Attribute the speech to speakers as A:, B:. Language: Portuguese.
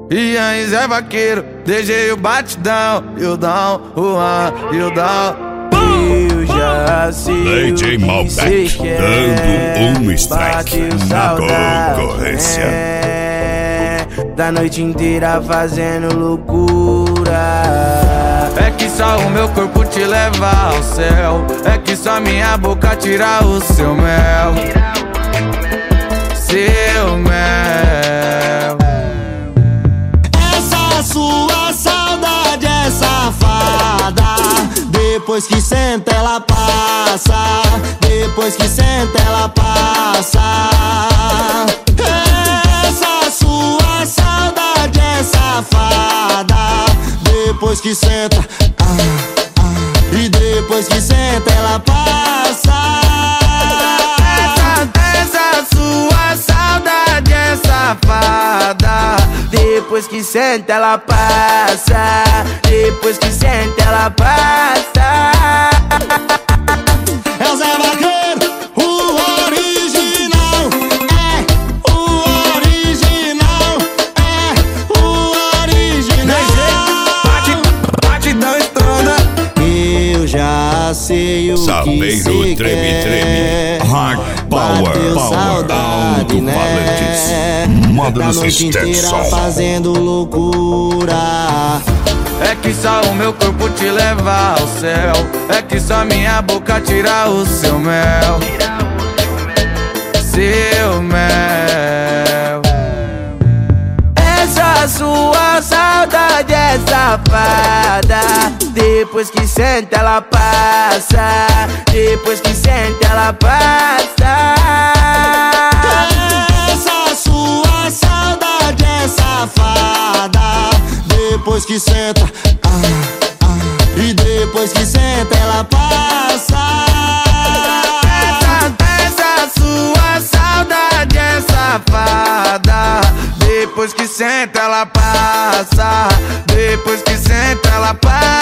A: E aí Zé Vaqueiro, DJ o batidão, e o down, o an, e o down. Eu já sei
B: DJ
A: o que
B: Malbec
A: cê quer,
B: dando strike na concorrência.
A: Da noite inteira fazendo loucura. É que só o meu corpo te leva ao céu, é que só minha boca tira o seu mel. Seu mel.
C: Essa sua saudade é safada. Depois que senta ela passa. Depois que senta ela passa. Essa sua saudade é safada. Depois que senta, e depois que senta ela passa.
A: Essa sua saudade é safada. Depois que senta ela passa. Depois que senta ela passa.
C: É o Zé Vaqueiro, o original. É o original. É o original.
A: Batidão estrona.
C: Eu já sei o que
B: Sabeiro
C: cê
B: treme,
C: quer.
B: treme. Hard
C: Bateu
B: power,
C: saudade, né?
B: alto-falantes. Modo
C: Da
B: no
C: noite inteira
B: Stetson.
C: fazendo loucura.
A: É que só o meu corpo te leva ao céu, é que só minha boca tira o seu mel. Seu mel. Essa sua saudade é safada. Depois que senta ela passa. Depois que senta ela passa.
C: Essa sua saudade é safada. Depois que senta, e depois que senta ela passa.
A: Essa sua saudade é safada. Depois que senta ela passa. Depois que senta ela passa.